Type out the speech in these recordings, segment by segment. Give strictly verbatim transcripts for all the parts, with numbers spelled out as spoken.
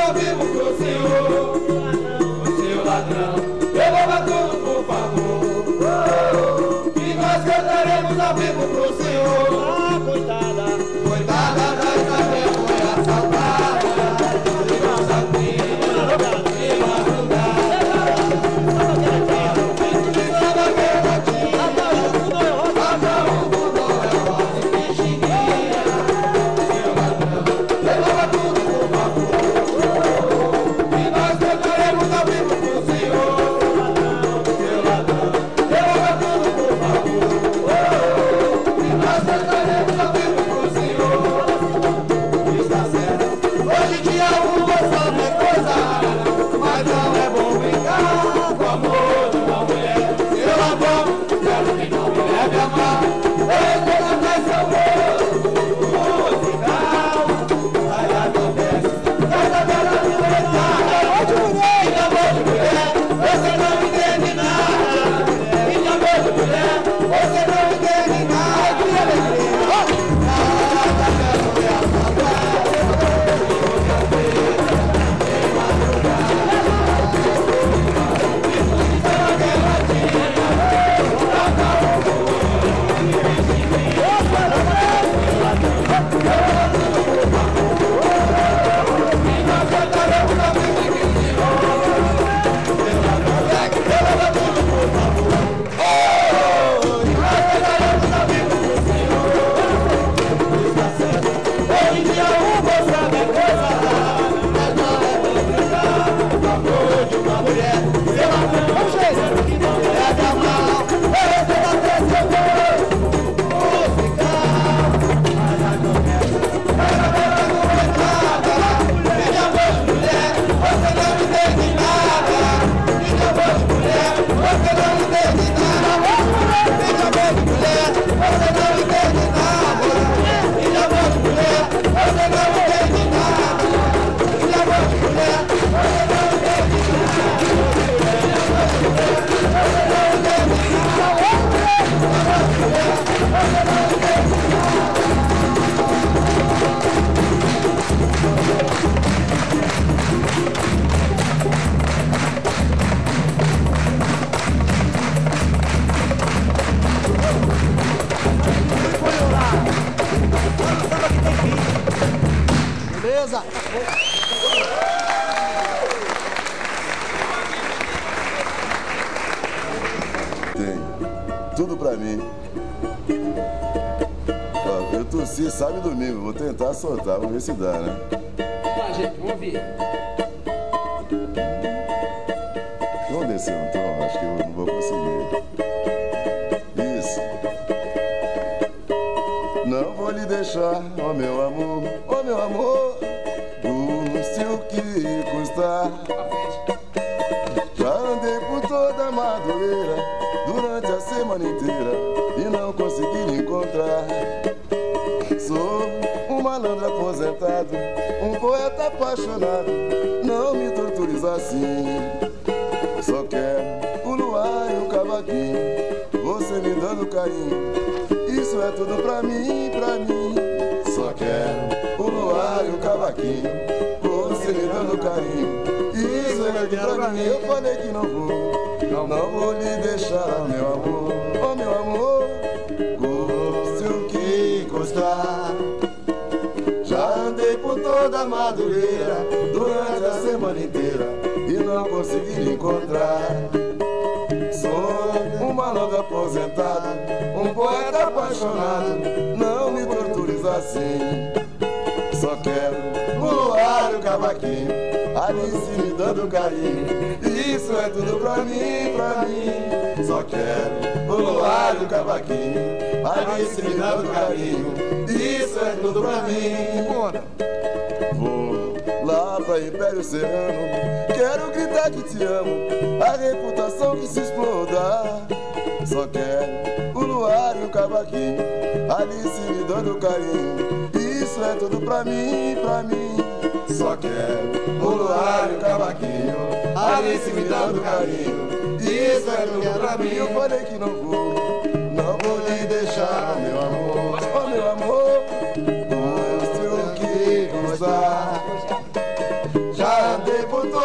ao vivo pro senhor. O senhor ladrão, devolva tudo por favor. Que nós cantaremos ao vivo pro senhor. Ah, coitada, coitada da Isabel, foi assaltada. Igual sapinho, de madrugada. Beleza? Tem tudo pra mim. Ó, eu tossi sábado e domingo, vou tentar soltar, vamos ver se dá, né? Vamos lá, gente, vamos ver. Vamos descer um tom, acho que eu não vou conseguir. Isso. Não vou lhe deixar, ó meu amor, ó meu amor, custe o que custar. Já andei por toda a Madureira durante a semana inteira e não consegui lhe encontrar. Sou um malandro aposentado, um poeta apaixonado, não me tortures assim. Só quero o luar e o cavaquinho, você me dando carinho, isso é tudo pra mim, pra mim. Só quero o luar e o cavaquinho, você me dando carinho, isso é tudo pra mim. Eu falei que não vou, não vou lhe deixar, meu amor, oh meu amor, custe o que custar. Já andei por toda a Madureira durante a semana inteira e não consegui lhe encontrar. Sou um malandro aposentado, um poeta apaixonado, não me tortures assim. Só quero o luar e o cavaquinho, Alice me dando carinho, isso é tudo pra mim, pra mim. Só quero o luar e o cavaquinho, Alice me dando carinho, isso é tudo pra mim. Vou lá pra Império Serrano, quero gritar que te amo, a reputação que se exploda. Só quero o luar e o cavaquinho, Alice me dando carinho, isso é tudo pra mim, pra mim. Só quero o luar e o cavaquinho, Alice me dando carinho, isso é tudo pra mim. Eu falei que não vou, não vou lhe deixar, meu amor, oh meu amor, custe o que custar. Já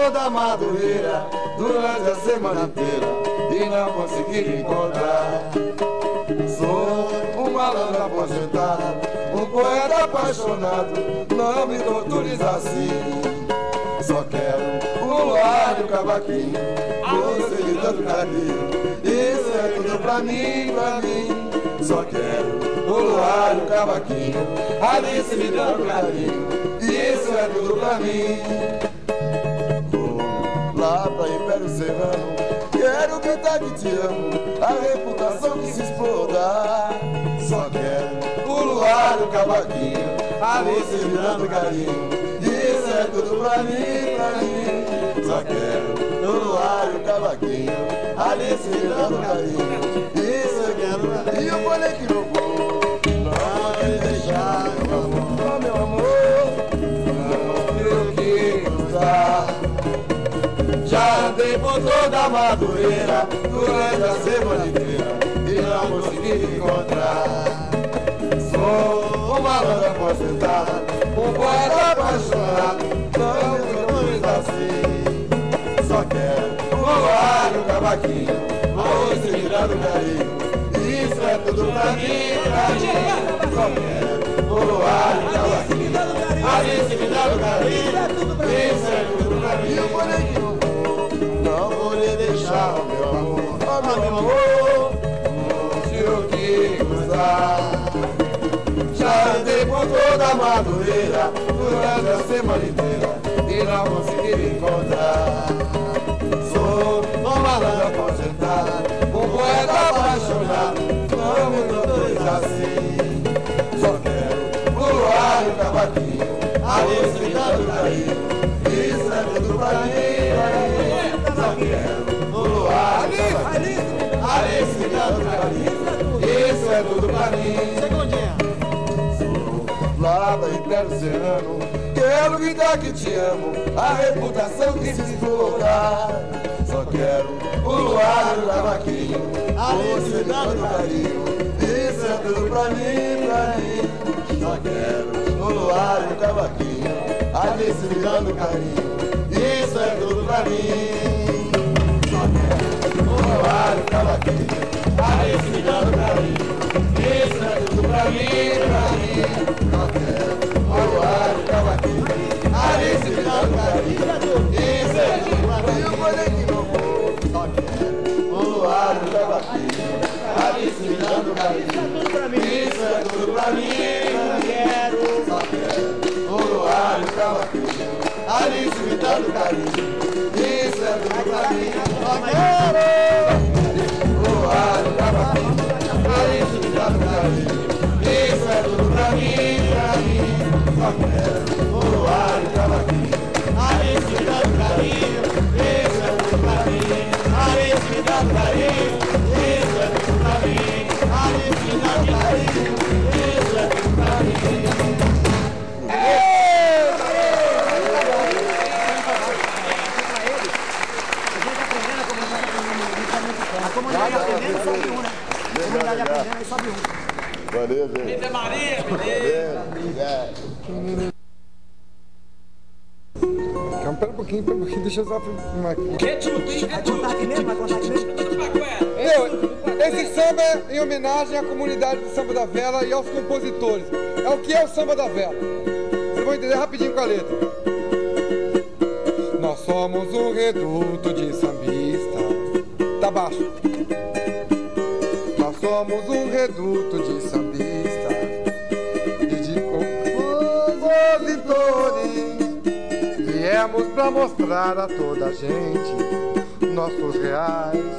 toda Madureira durante a semana inteira e não consegui me encontrar. Sou um malandro aposentado, um poeta apaixonado, não me tortures assim. Só quero um luar e um cavaquinho, você me dando carinho, isso é tudo pra mim, pra mim. Só quero um luar e um cavaquinho, Alice me dando carinho, isso é tudo pra mim. Vou lá pra Império Serrano, quero gritar que te amo, a reputação que se exploda. Só quero um luar e um cavaquinho, Alice me dando carinho, isso é tudo pra mim, pra mim. Só quero um luar e um cavaquinho, Alice me dando carinho, isso eu quero pra mim. E eu falei que não vou, não vou te deixar, meu amor, oh, meu amor, não tenho que cruzar. Já andei por toda a Madureira durante a semana inteira e não consegui me encontrar. Sou um malandro aposentado, um poeta apaixonado, não me tortures assim. Só quero um luar e um cavaquinho, você me dando carinho, isso é tudo pra mim, pra mim. Só quero um luar e um cavaquinho, Alice me dando carinho, isso é tudo pra mim. E eu falei que não vou, não vou lhe deixar, meu amor, oh, meu amor, não se o que cruzar. Já andei por toda a Madureira durante a semana inteira e não consegui me encontrar. Sou um malandro aposentado, um poeta apaixonado, não me tortures assim. Só quero um luar e um cavaquinho, Alice me dando carinho, isso é tudo pra mim, pra mim. Só quero um luar e um cavaquinho, Alice me dando carinho, isso é tudo pra mim. Lá da Império Serrano, quero gritar que te amo, a reputação que se exploda. Só quero o luar e o cavaquinho, você me dando carinho, isso é tudo pra mim, pra mim. Só quero o luar e o cavaquinho, Alice me dando carinho, isso é tudo pra mim. Só quero o luar e o cavaquinho, Alice me dando carinho, isso é tudo pra mim, pra mim. Só quero o luar e o cavaquinho, Alice me dando carinho, isso é tudo pra mim. Eu falei que não vou, só quero o luar e o cavaquinho, Alice me dando carinho, isso é tudo pra mim. Só quero o luar e o cavaquinho, Alice me dando carinho, isso é tudo pra mim. Só quero o luar e o cavaquinho, Alice me dando carinho, isso é tudo pra mim, pra mim. Só quero o luar e o cavaquinho, Alice me dando carinho, isso é tudo pra mim. Alice me dando carinho, isso é tudo pra mim. Alice me dando carinho, isso é tudo pra mim. A comunidade aprendendo sobe um, né? A comunidade aprendendo sobe um. Valeu, gente. Eita Maria, Valeu, obrigado. Calma, pera um pouquinho, pera um pouquinho, deixa eu só filmar aqui. Que tudo, hein? Vai contar aqui mesmo? Vai contar aqui mesmo? Meu, esse samba é em homenagem à comunidade do Samba da Vela e aos compositores. É o que é o Samba da Vela. Vocês vão entender rapidinho com a letra. Nós somos um reduto de sambistas. Tá baixo. Nós somos um reduto de sambistas e de compositores. Viemos pra mostrar a toda a gente nossos reais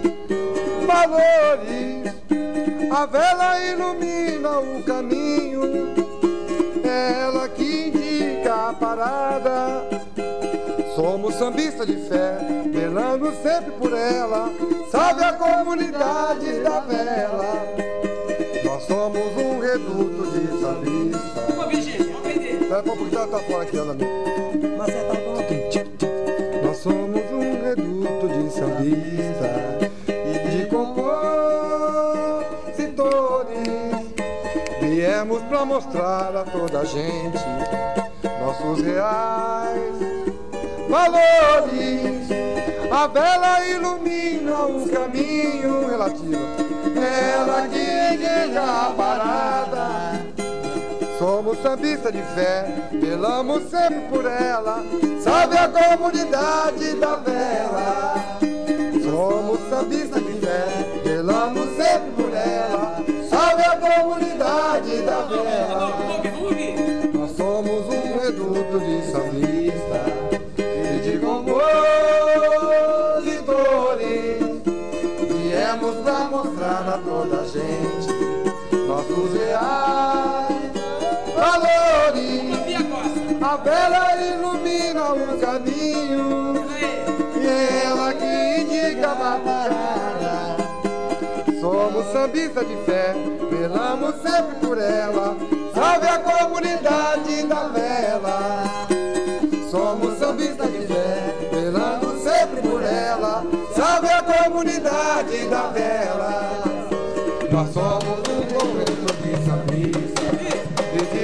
valores. A vela ilumina o caminho, é ela que indica a parada. Somos sambistas de fé, velando sempre por ela. Salve a comunidade da vela. Nós somos um reduto de sambistas. Uma vigência, vamos vender. Espera um pouquinho, tá, tá fora aqui, ela mesmo. Mas você tá bom. Nós somos um reduto de sambistas e de compositores. Viemos pra mostrar a toda a gente nossos reais valores. A vela ilumina o caminho relativo, ela que indica a parada. Somos sambistas de fé, velamos sempre por ela. Salve a comunidade da vela. Somos sambistas de fé, velamos sempre por ela. Salve a comunidade da vela. Nós somos um reduto de sambistas e de compositores. Viemos pra mostrar a toda a gente nossos reais valores. A vela ilumina o caminho e ela que indica a parada. Somos sambistas de fé, velamos sempre por ela. Salve a comunidade da vela. Somos sambistas de fé, velamos sempre por ela. Salve a comunidade da vela. Nós somos um conjunto de sambistas e de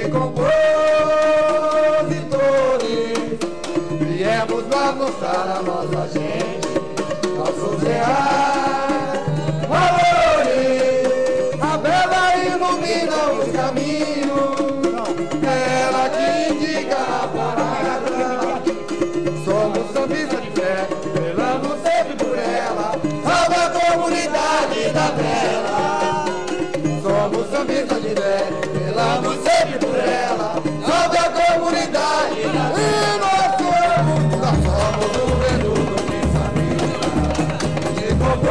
compositores. Viemos lá mostrar a nossa gente nossos reais valores. A vela ilumina os caminhos, ela que indica a parada. Somos sambistas de fé, velamos sempre por ela. Salve a comunidade da vela. Somos sambistas de fé, velamos sempre por ela. Salve a comunidade da vela. E nós somos, nós somos um reduto de sambistas, de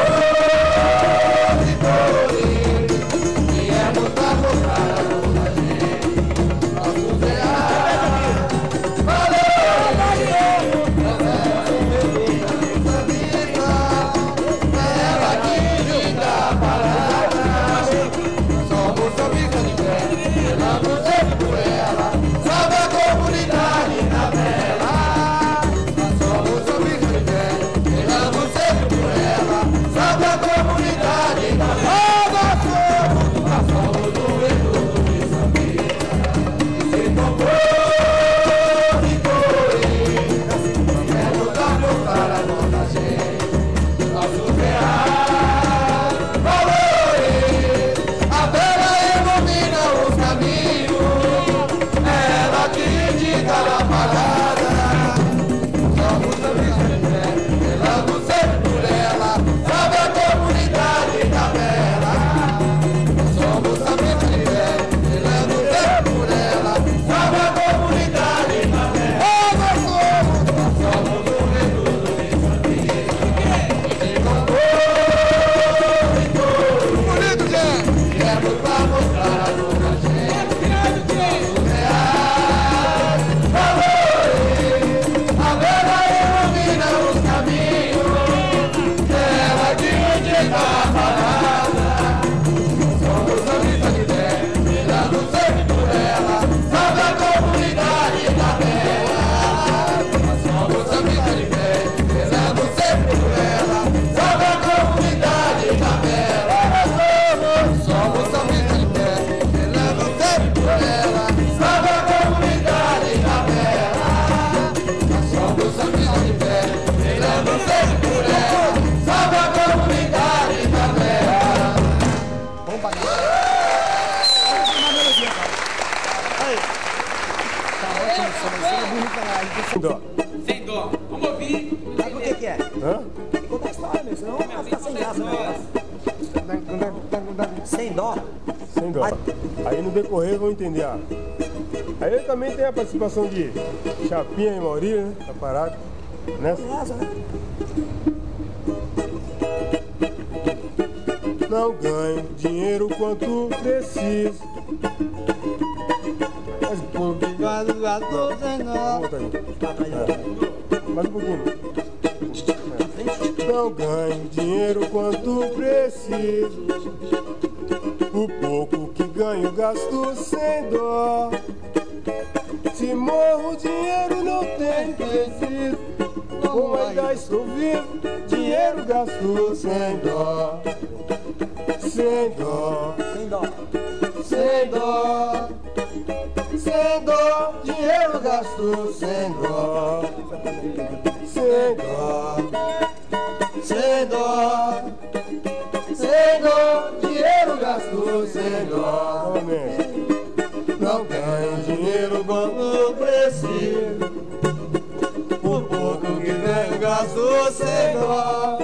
compositores. Viemos pra mostrar a toda a gente nossos reais valores. Nós somos um reduto de sambistas, ela que indica a parada. Somos sambistas de fé, velamos sempre por ela. Salve a comunidade da vela. Nós somos sambistas de fé, velamos sempre por ela. Salve a comunidade da vela. Nós somos, nós somos um reduto de sambistas e de compositores. Viemos pra mostrar a nossa gente nossos reais valores. A vela ilumina os caminhos, ela que indica a parada. Somos sambistas de fé, velamos sempre por ela. Salve a comunidade da vela. Somos sambistas de fé, velamos sempre por ela. Salve a comunidade da vela. Nós somos, nós somos um reduto de sambistas e de compositores. Bonito, gente! Viemos pra mostrar a toda a gente nossos reais valores. A vela ilumina os caminhos, ela que indica a parada. Somos sambistas de fé, velamos sempre por ela. Salve a comunidade da vela. Somos sambistas de fé, velamos sempre por ela. Salve a comunidade da vela. Somos sambistas de fé, velamos sempre por ela. Salve a comunidade da vela. Somos sambistas de fé, velamos sempre por ela. Salve a comunidade da vela. Vamos pagar. Olha uma melodia, cara. Aí. Tá ótimo, isso vai ser bonito lá. Sem dó. Sem dó. Vamos ouvir. Sabe o que que é? Hã? Tem que contar a história mesmo, senão vai ficar sem graça o negócio. Sem dó. Sem dó. Aí no decorrer vão entender. Ah. Aí também tem a participação de Chapinha e Maurício, né? Tá parado. Nessa. Essa, né? Não ganho dinheiro quanto preciso. Mais um pouquinho. Vamos botar aí. Mais um pouquinho. Não ganho dinheiro quanto preciso. O pouco que ganho gasto sem dó. Se morro dinheiro não tem preciso. Como ainda estou vivo, dinheiro gasto sem dó. Sem dó. Sem dó. Sem dó. Sem dó. Dinheiro gasto sem dó. sem dó.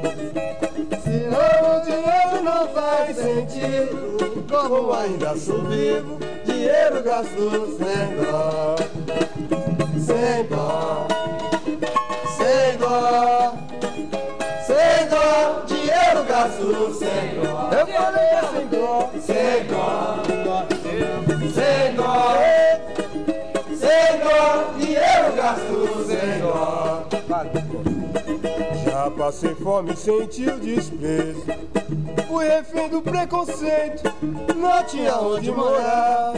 Senão o dinheiro não faz sentido. Como ainda sou vivo, dinheiro gasto sem dó. Sem dó, sem dó, sem dó, dinheiro gasto sem dó. Eu falei sem dó, sem dó, sem dó, sem dó, dinheiro gasto sem dó. Já passei fome, senti o desprezo, fui refém do preconceito, não tinha onde morar.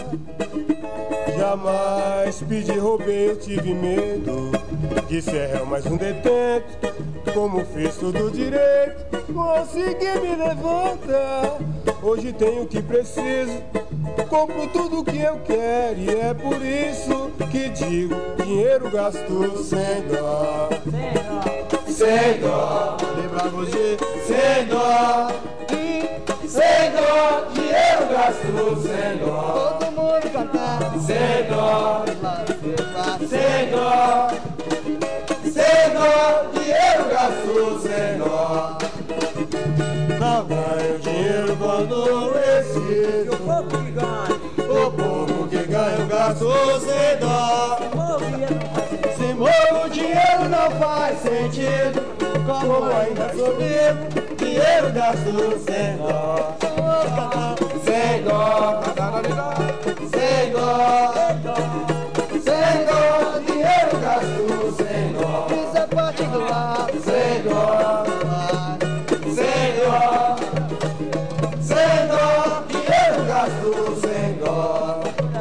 Jamais pedi, roubei, eu tive medo de ser réu, mais um detento. Como fiz tudo direito, consegui me levantar. Hoje tenho o que preciso, compro tudo que eu quero. E é por isso que digo, dinheiro gasto sem dó. Sem dó, lembra você? Sem dó, sem dó, dinheiro gasto sem dó. Todo mundo cantar. Sem dó, sem dó, sem dó, dinheiro gasto sem dó. Não ganho dinheiro quando preciso. O povo que ganha, o povo que ganha, eu gasto sem dó. Se morro, o dinheiro não faz sentido. Como ainda sou vivo, dinheiro gasto sem dó. Sem dó, sem dó, sem dó, dinheiro gasto sem dó. Isso é particular. Sem dó, sem dó, sem dó, dinheiro gasto sem dó.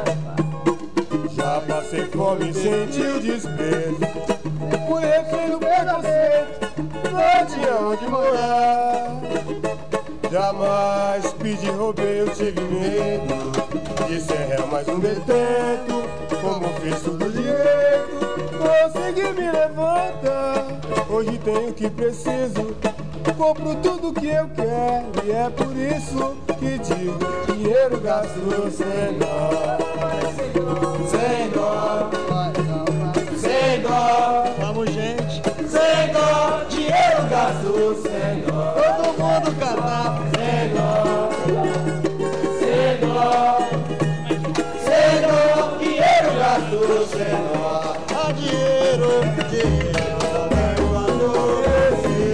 Já passei fome, senti o desprezo, fui refém do preconceito, não tinha onde morar. Jamais pedi, roubei, eu tive medo de ser réu, mais um detento. Como fiz tudo direito, consegui me levantar. Hoje tenho o que preciso, compro tudo que eu quero. E é por isso que digo, dinheiro gasto sem dó. Sem dó, sem dó, vamos gente. Sem dó, dinheiro gasto sem dó. Todo mundo cantar. Sem dó, sem dó, sem dó, dinheiro gasto sem dó. Ah, dinheiro, dinheiro, eu adoreci.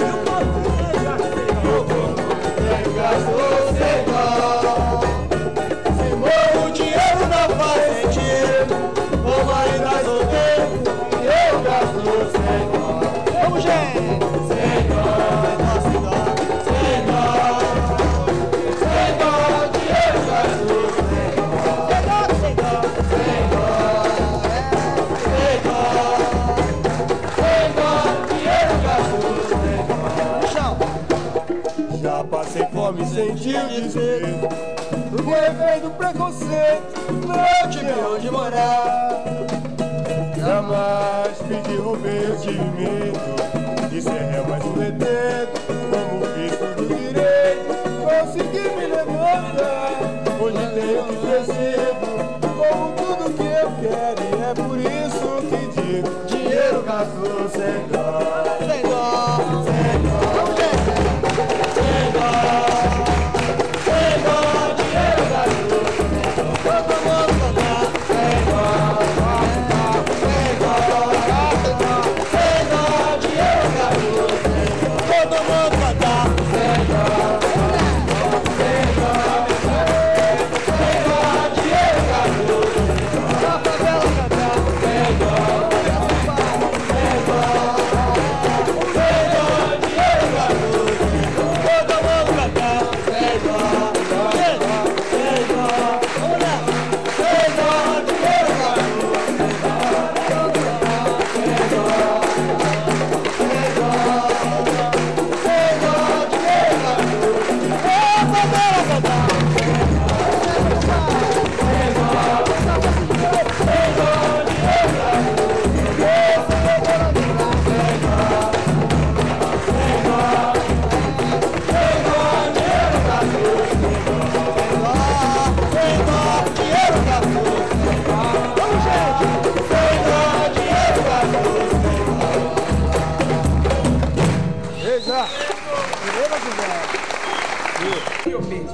Eu gasto sem dó. Se morro, o dinheiro não faz sentido. Como ainda sou tempo, eu gasto sem dó. Vamos, gente! Sem dó, sem dó, sem dó, sem dó, dinheiro gasto sem dó. Sem dó, sem dó, sem dó, sem dó, dinheiro gasto sem dó. Chão! Já passei fome, senti o desespero, fui refém do preconceito, não tive onde morar. Jamais pedi, roubei, eu tive medo de ser réu, mais um detento. Como fiz tudo direito, consegui me levantar. Hoje tenho o que preciso, como tudo que eu quero. E é por isso que digo, dinheiro gasto sem dó. Sem dó, sem dó, sem dó, sem dó, dinheiro gasto sem dó. Todo mundo cantar. Sem dó, sem dó, sem dó, dinheiro gasto sem dó. Todo mundo cantar. Sem dó, sem dó, sem dó, dinheiro gasto sem dó. Só pra ela cantar. Sem dó, sem dó,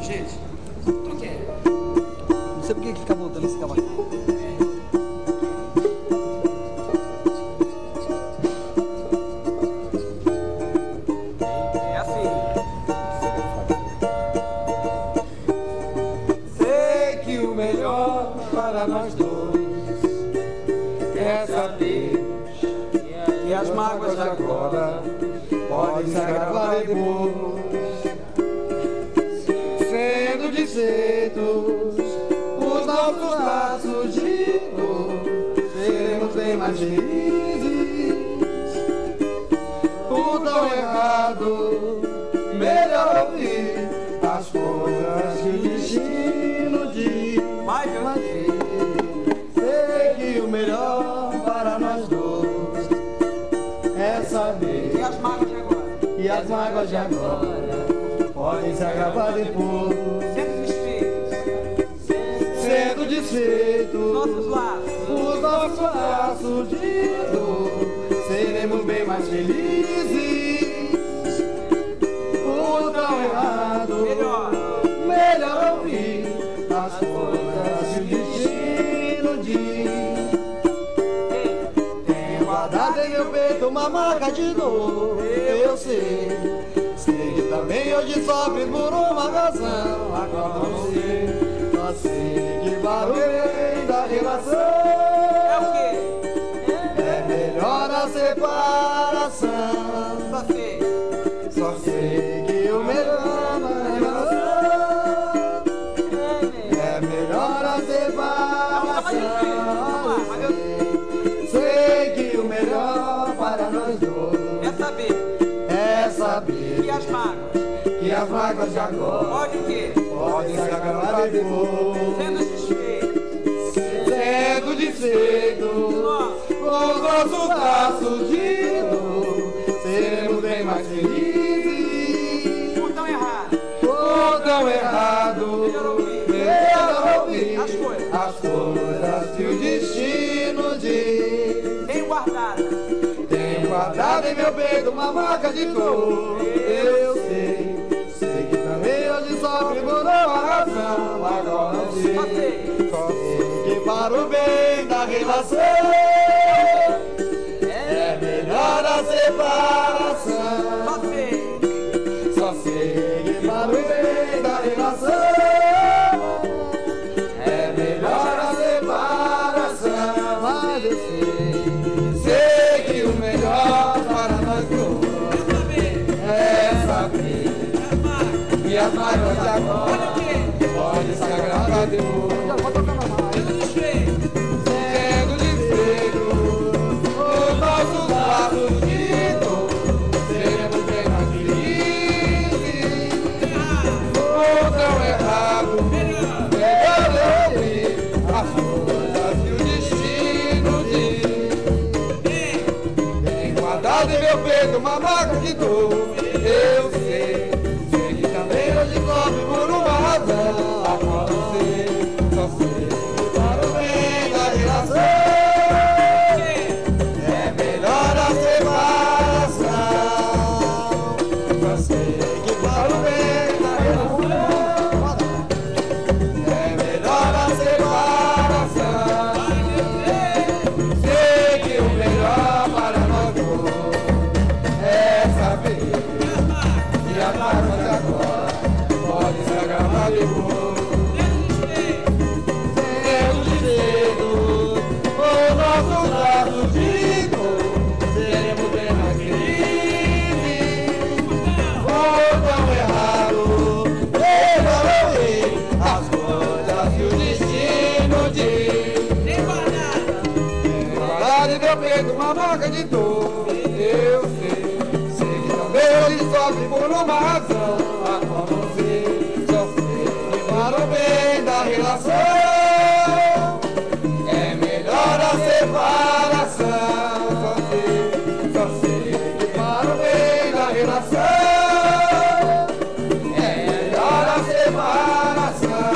Gente, toque aí. Não sei por que que fica voltando esse cavaquinho. É assim. Sei que o melhor para nós dois é saber que as mágoas de agora podem se agravar depois, sendo desfeitos os nossos laços de dor, seremos bem mais felizes. O tão errado, melhor ouvir as coisas que o destino diz. Vai, meu Mas sei que o melhor para nós dois é saber E as mágoas de agora? que as mágoas de agora podem se agravar depois, Sendo desfeitos. sendo desfeitos Nossos laços. os nossos laços de dor, seremos bem mais felizes. O tão errado, Melhor. melhor ouvir as coisas que o destino diz. Tenho guardado em meu peito uma marca de dor, eu sei. Sei que também hoje sofre por uma razão, agora não sei. Só sei que para o bem da relação É o quê? é melhor a separação. Só sei. Só sei que o melhor na relação é melhor a separação. Sei que o melhor para nós dois É saber é saber que as mágoas que as mágoas de agora pode o quê? podem se acabar depois, Sendo desfeitos. sendo desfeitos os nossos laços de dor, seremos bem mais felizes. Por tão errado. Por tão errado, Melhor ouvir. melhor ouvir As coisas. as coisas que o destino diz. Tenho guardado. Tenho guardado em meu peito uma marca de dor, eu sei. Sei que também hoje sofre por uma razão, agora não sei. Só sei. Só sei que para o bem da relação é melhor a separação. Só sei. Só sei que para o bem da relação é melhor a separação. Mas eu sei, sei que o melhor para nós dois é saber que as mágoas de agora podem se agravar depois, sendo desfeitos os nossos laços de dor, seremos bem mais felizes. O tão errado, melhor ouvir as coisas que o destino diz. Tenho guardado em meu peito uma marca de dor, eu sei. Sei que também hoje sofre por uma razão, agora não sei. Só sei que para o bem da relação é melhor a separação. Só sei que para o bem da relação é melhor a separação. Sei que o melhor para nós dois é saber que a mágoa de agora pode se agravar depois. Sendo desfeitos os nossos laços de dor, seremos bem mais felizes. O tão errado, melhor ouvir as coisas que o destino diz. Tenho guardado. Tenho guardado em meu peito uma marca de dor, eu sei. Sei que também hoje sofre por uma razão, agora não sei. Só sei que para o bem da relação é melhor a separação. Só sei, só sei que para o bem da relação é melhor a separação.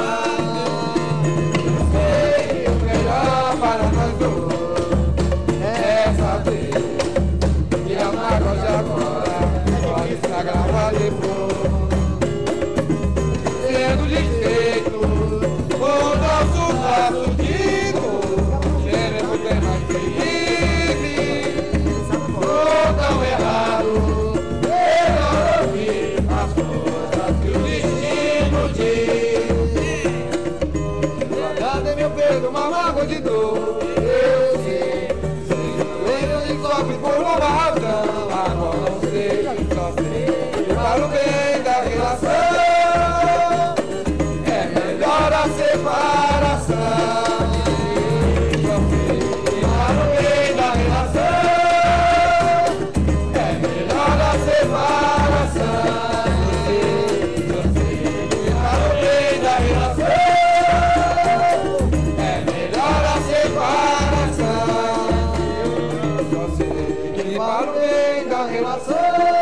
Sei que o melhor para nós dois é saber que a mágoa de agora pode se agravar depois, para o bem da relação.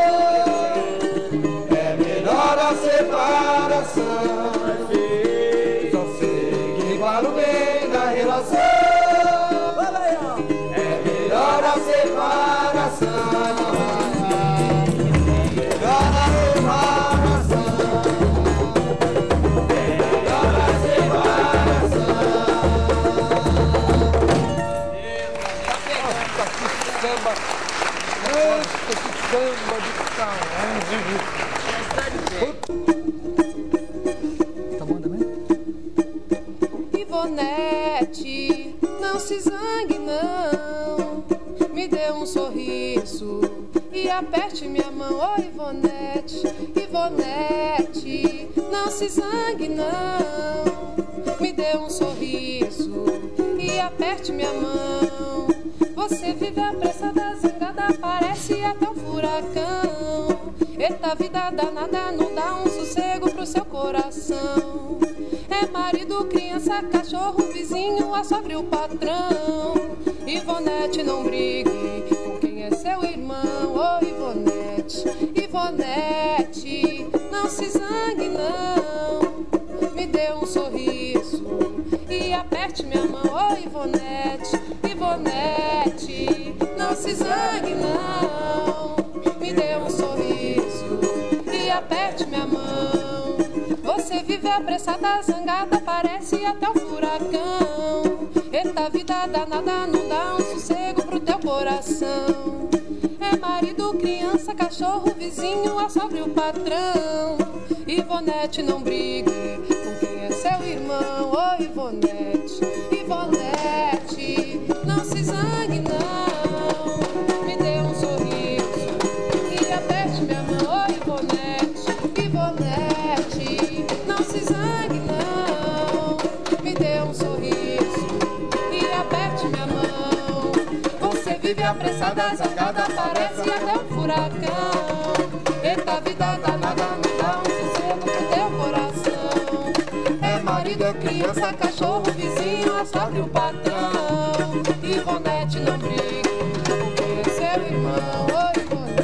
É melhor a separação. Só sei que para o bem da relação é melhor a separação. Samba, nossa, que samba de saúde. Tá bom também? Ivonete, não se zangue não, me dê um sorriso e aperte minha mão. Ô oh, Ivonete, Ivonete, não se zangue não, me dê um sorriso e aperte minha mão. Você vive apressada, zangada, parece até um furacão. Eita vida danada, não dá um sossego pro seu coração. É marido, criança, cachorro, vizinho, a sogra e o patrão. Ivonete, não brigue com quem é seu irmão. Ô oh, Ivonete, Ivonete, não se zangue não, me dê um sorriso e aperte minha mão. Ô oh, Ivonete, Ivonete, não se zangue não, me dê um sorriso e aperte minha mão. Você vive apressada, zangada, parece até um furacão. Eita vida danada, não dá um sossego pro teu coração. É marido, criança, cachorro, vizinho, a sogra e o patrão. Ivonete, não brigue com quem é seu irmão. Ô oh, Ivonete, Ivonete, não se zangue não, me dê um sorriso e aperte minha mão. Ô oh, Ivonete, Ivonete, não se zangue não, me dê um sorriso e aperte minha mão. Você vive apressada, zangada, parece até um furacão. Eita vida danada, não dá um sossego pro teu coração. É marido, é criança, cachorro, vizinho, a sogra e o patrão. Ivonete, não brigue com quem é seu irmão. Ô oh,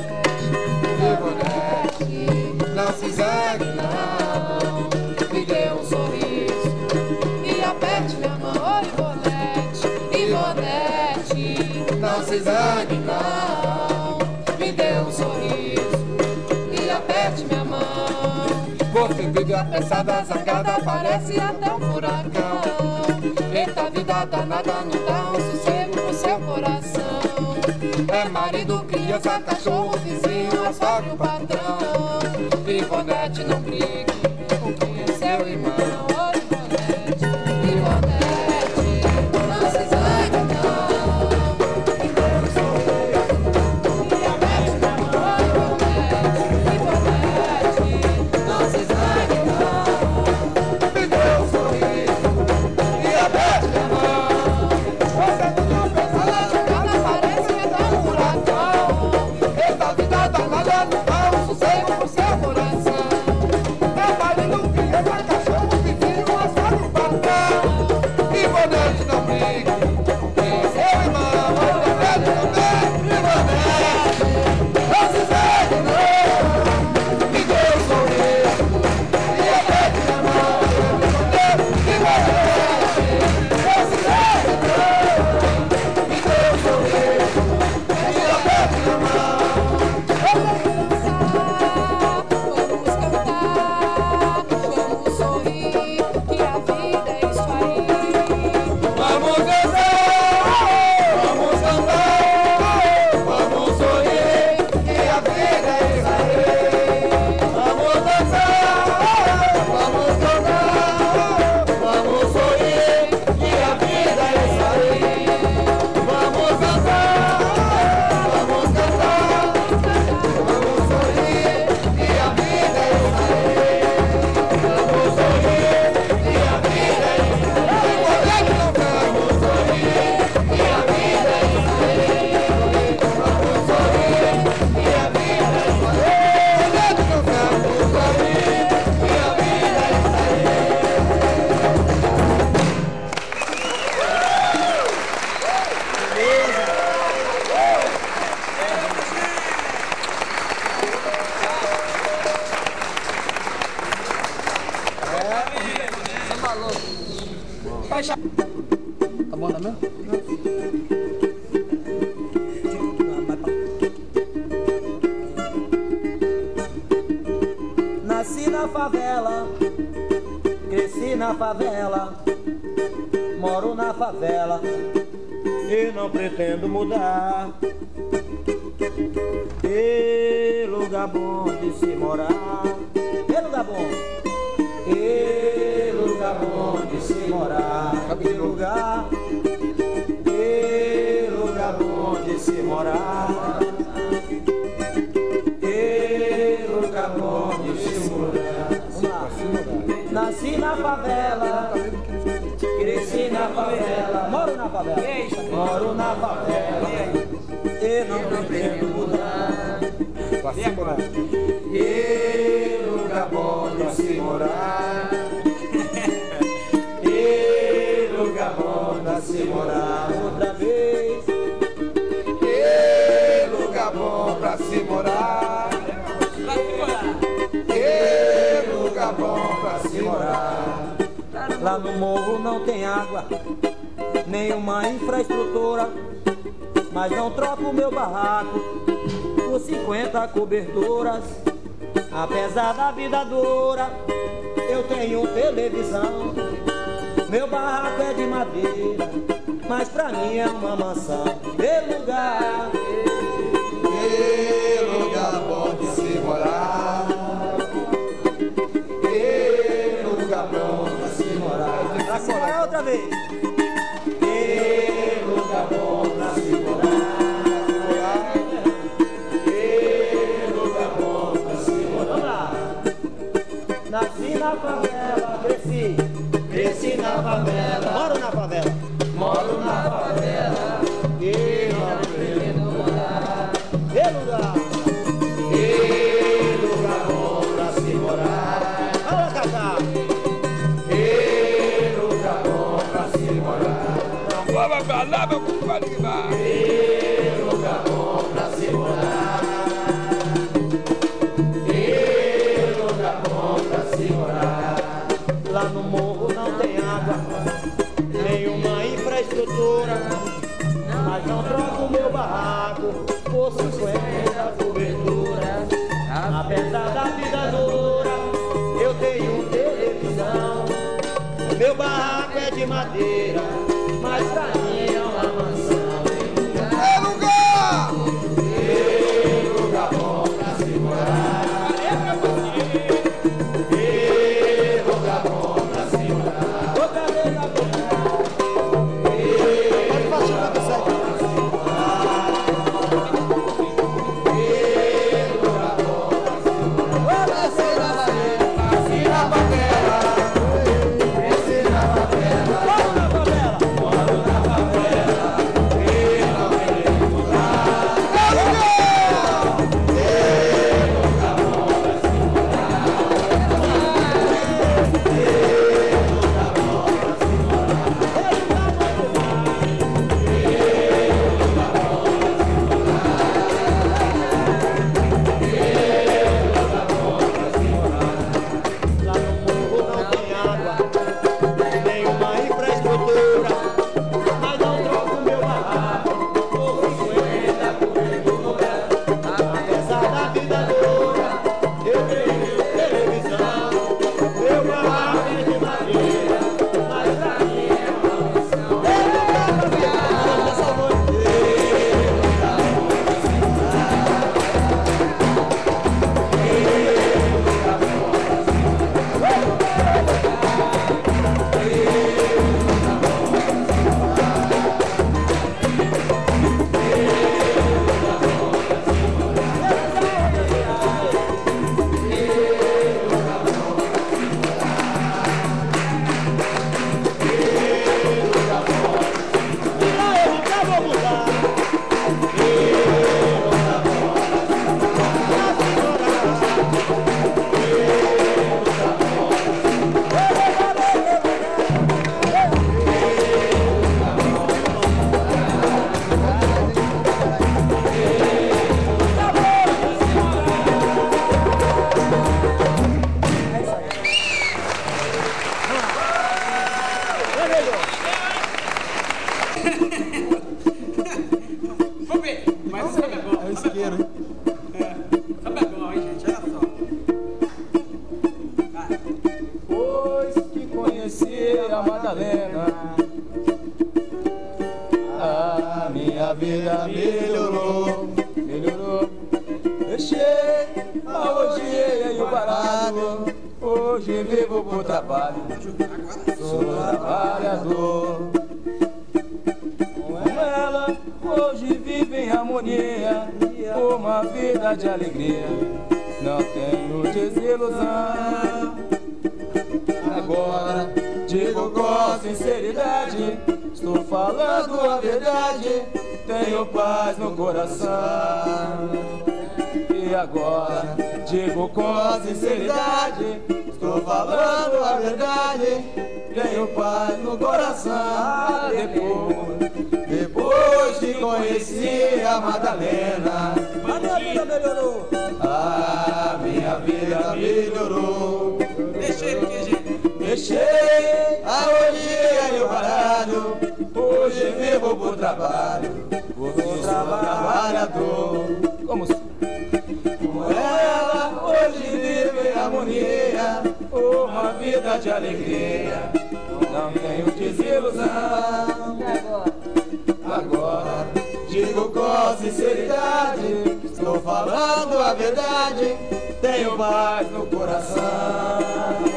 Ivonete, Ivonete, não se zangue não, me dê um sorriso e aperte minha mão. Ô oh, Ivonete, Ivonete, não se zangue não, me dê um sorriso e aperte minha mão. Você vive apressada, zangada, parece até um furacão. Eita vida danada, não dá um sossego pro seu coração. É marido, criança, cachorro, vizinho, a sogra e o patrão. Ivonete, não brigue com quem é seu irmão. Ô oh, Ivonete, Ivonete, não se zangue não, me dê um sorriso e aperte minha mão. Ô Ivonete, Ivonete, não se zangue não, me dê um sorriso e aperte minha mão. Você vive apressada, zangada, parece até um furacão. Eita vida danada, não dá um sossego pro seu coração. É né? Nasci na favela, cresci na favela, moro na favela e não pretendo mudar. Que lugar bom de se morar. Que lugar bom. Que lugar bom de se morar. Que lugar. Que lugar bom de se morar. Que lugar bom de se morar. Vamos lá. Nasci na favela, cresci na favela, moro na favela, moro na favela e não pretendo mudar. Que lugar bom de se morar. Que lugar bom de se morar. Outra vez. Que lugar bom pra se morar. Que lugar bom pra se morar. Lá no morro não tem água, nenhuma infraestrutura, mas não troco meu barraco por cinquenta coberturas. Apesar da vida dura, eu tenho televisão. Meu barraco é de madeira, mas pra mim é uma mansão. Que lugar, que lugar bom de se morar. Que lugar bom de se morar. Pra se morar outra vez. Que lugar bom pra se morar. Que lugar bom pra se morar. Vamos lá. Nasci na favela, cresci, cresci na favela, moro na favela, moro na favela, e não pretendo morar. Que lugar, que lugar bom pra se morar. Fala, Cacá. Que lugar bom pra se morar. Vamos pra lá, meu compadre. Que lugar bom pra se morar. Que lugar bom pra se morar. Lá no morro não tem água, nenhuma infraestrutura, mas não troco meu barraco por cinquenta coberturas. Apesar da vida dura, eu tenho televisão. Meu barraco é de madeira, mas pra mim é uma mansão. É lugar! Que lugar bom pra se morar. Que lugar bom pra se morar. Outra vez a boca. Que lugar bom pra se morar. Que lugar bom pra se morar. Nasci na favela, nasci na favela, cresci na favela, moro na favela. Madalena. A minha vida melhorou, melhorou. Deixei a orgia e o barato. Hoje vivo pro trabalho, sou trabalhador. Com ela, hoje vivo em harmonia, uma vida de alegria, não tenho desilusão. Agora, digo com sinceridade, estou falando a verdade, tenho paz no coração. E agora, digo com sinceridade, estou falando a verdade, tenho paz no coração. Depois, depois que conheci a Madalena, A minha vida melhorou. a minha vida melhorou. Deixei o que, gente? Deixei a orgia e o baralho, hoje vivo pro trabalho, porque sou trabalhador. Como se com ela hoje vivo em harmonia, uma vida de alegria, não tenho desilusão. Agora digo com sinceridade, estou falando a verdade, tenho paz no coração.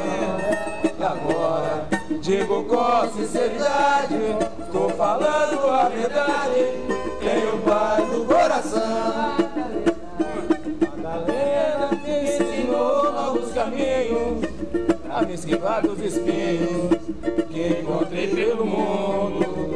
Agora digo com sinceridade, estou falando a verdade, tenho paz no coração. Madalena me ensinou novos caminhos, a me esquivar dos espinhos que encontrei pelo mundo.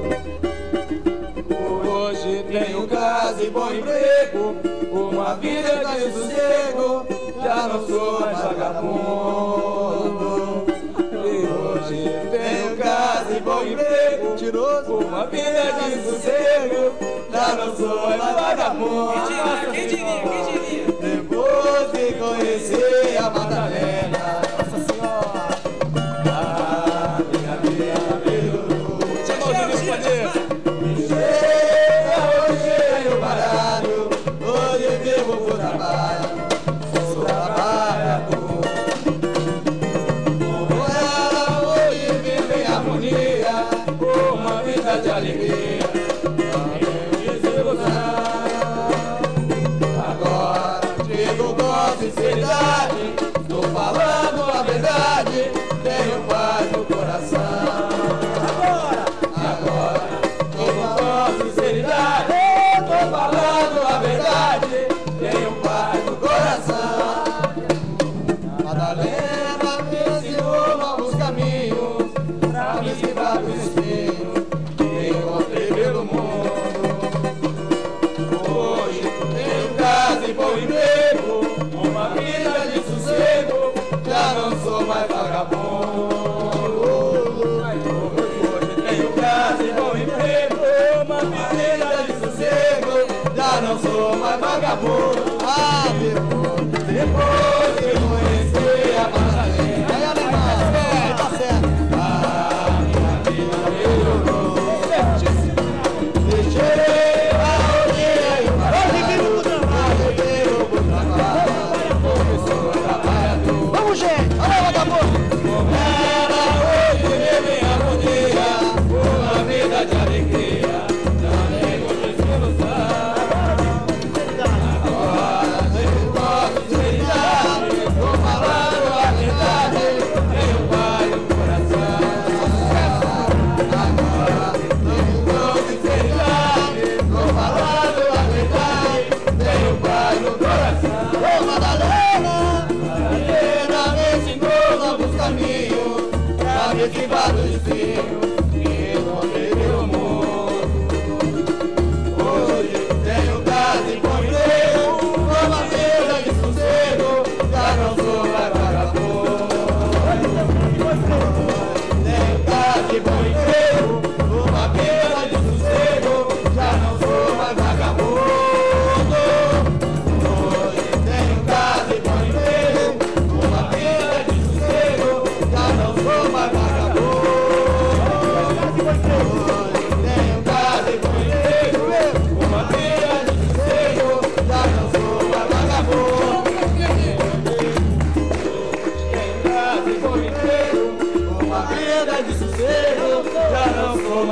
Hoje tenho casa e bom emprego, uma vida de sossego, já não sou mais vagabundo. E hoje tenho casa e bom emprego, uma vida de sossego, já não sou mais vagabundo. Quem diria, quem diria? Depois que conheci a Madalena, Nossa Senhora, a minha vida melhorou. Deixei o baralho, hoje vivo pro trabalho, sou trabalhador. Com ela hoje vivo em harmonia, uma vida de alegria, não tenho desilusão. Agora digo com sinceridade, estou falando a verdade, tenho paz no coração. Agora digo com sinceridade, estou falando a verdade, tenho paz no coração. Madalena me ensinou novos caminhos, pra me esquivar do espinho que encontrei pelo mundo. Hoje tenho casa e bom emprego, uma vida de sossego, já não sou mais vagabundo. Hoje tenho casa e bom emprego, uma vida de sossego, já não sou mais vagabundo. Ah, depois, depois que conheci a Madalena, aí alemão, tá certo. Ah, minha vida melhorou. Deixei a orgia e o baralho, hoje vivo pro trabalho, porque sou trabalhador. Vamos, gente! Olha o vagabundo! Com ela hoje vivo em harmonia, uma vida de alegria, não nego desilusão. Agora tenho com sinceridade,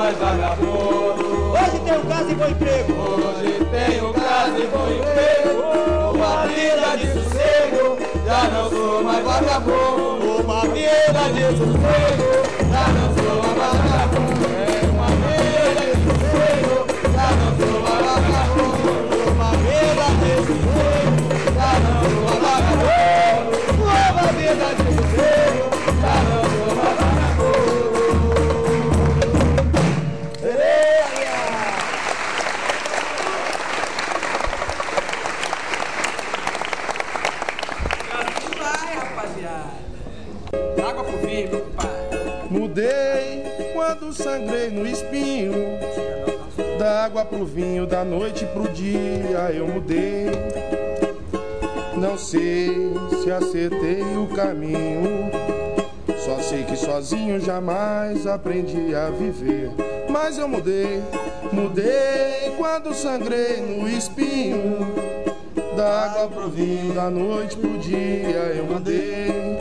mais vagabundo. Hoje tenho casa e bom emprego. Hoje tenho casa e bom emprego. Uma vida de sossego, já não sou mais vagabundo. Uma vida de sossego, já não sou mais vagabundo. É uma vida de sossego, já não sou mais vagabundo. Uma vida de sossego, já não sou mais vagabundo. Uma vida de sossego, já não sou mais vagabundo. Água pro vinho, meu pai. Mudei quando sangrei no espinho. Da água pro vinho, da noite pro dia eu mudei. Não sei se acertei o caminho. Só sei que sozinho jamais aprendi a viver. Mas eu mudei, mudei quando sangrei no espinho. Da água pro vinho, da noite pro dia eu mudei.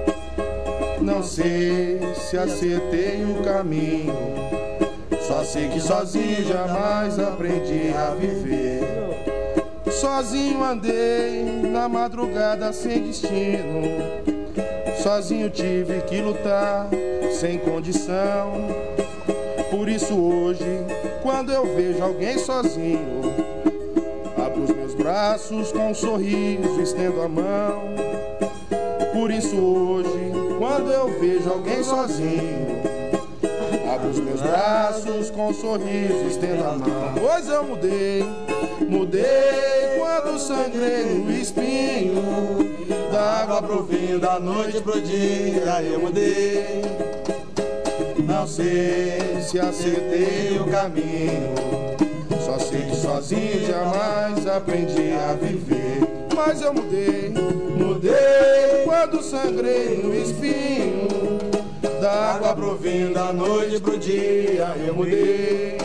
Não sei se acertei o caminho. Só sei que sozinho jamais aprendi a viver. Sozinho andei na madrugada sem destino. Sozinho tive que lutar sem condição. Por isso hoje, quando eu vejo alguém sozinho, abro os meus braços com um sorriso, estendo a mão. Por isso hoje, quando eu vejo alguém sozinho, abro os meus braços com um sorriso, estendo a mão. Pois eu mudei, mudei quando sangrei no espinho. Da água pro vinho, da noite pro dia eu mudei. Não sei se acertei o caminho. Só sei que sozinho jamais aprendi a viver. Mas eu mudei, mudei quando sangrei no espinho. Da água pro vinho, da noite pro dia eu mudei.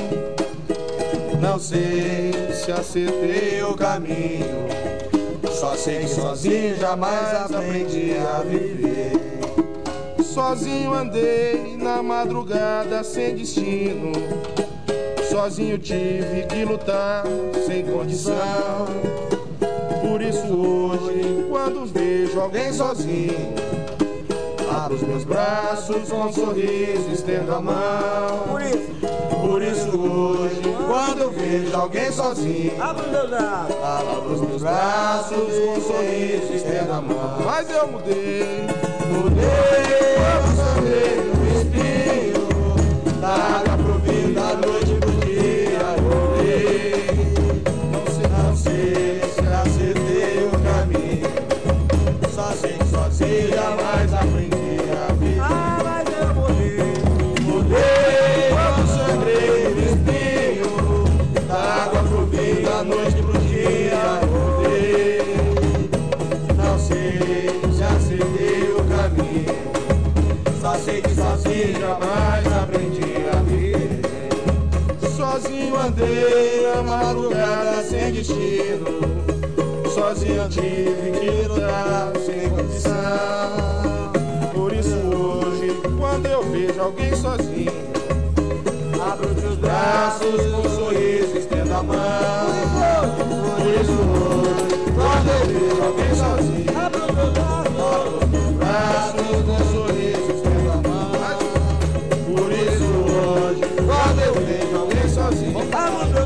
Não sei se acertei o caminho. Só sei que sozinho jamais aprendi a viver. Sozinho andei na madrugada sem destino. Sozinho tive que lutar sem condição. Por isso hoje, quando vejo alguém sozinho, abro os meus braços com um sorriso, estendo a mão. Por isso, Por isso hoje, quando eu vejo alguém sozinho, abra os meus braços. abro os meus braços com um sorriso, estendo a mão. Mas eu mudei, mudei quando sangrei no espinho. Da água pro vinho, da noite pro dia eu mudei. Não sei, não sei se acertei o caminho. Só sei que sozinho jamais aprendi a viver. Ah, mas eu mudei. Mudei quando sangrei no espinho. Da água pro vinho, da noite pro dia eu mudei. Não sei se acertei o caminho. Só sei que sozinho jamais aprendi a viver. Sozinho andei na madrugada sem destino. Sozinho tive que lutar sem condição. Por isso hoje, quando eu vejo alguém sozinho, abro os meus braços com um sorriso, estendo a mão. Por isso hoje, quando eu vejo alguém sozinho, abro os meus braços com um sorriso, estendo a mão. Por isso hoje, quando eu vejo alguém sozinho, abro os meus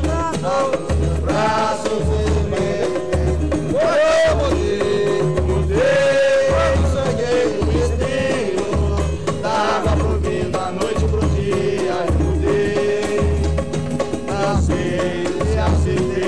braços com um sorriso. Eu mudei, mudei quando sangrei no espinho. Da água pro vinho, da noite pro dia eu mudei. Não sei se acertei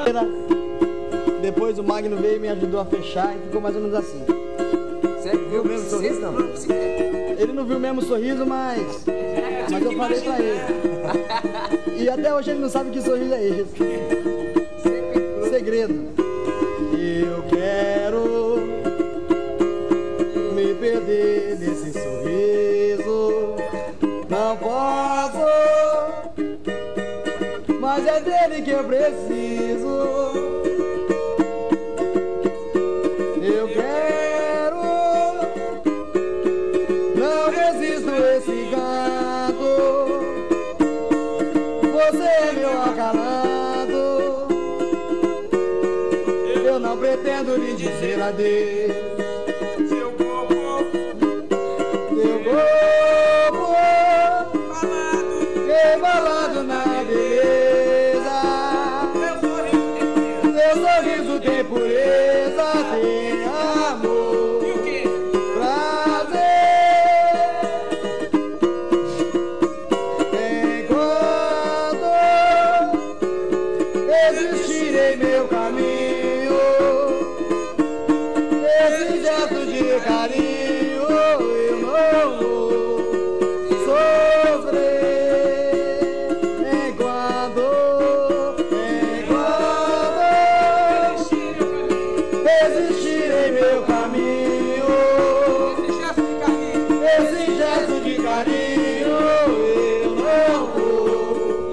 Depois o Magno veio e me ajudou a fechar e ficou mais ou menos assim. Você viu o mesmo sorriso, não? Ele não viu o mesmo sorriso, mas... Mas eu falei pra ele. E até hoje ele não sabe que sorriso é esse. Segredo. Eu quero me perder nesse sorriso. Não posso, mas é dele que eu preciso. Eu quero, não resisto a esse canto. Você é meu acalanto. Eu não pretendo lhe dizer adeus. Seu corpo, Seu corpo embalado na beleza. Seu sorriso tem pureza, tem amor, e o quê? prazer. Enquanto existir em meu caminho esse gesto de carinho, eu não vou sofrer. Enquanto, enquanto existir em meu caminho esse gesto de carinho, eu não vou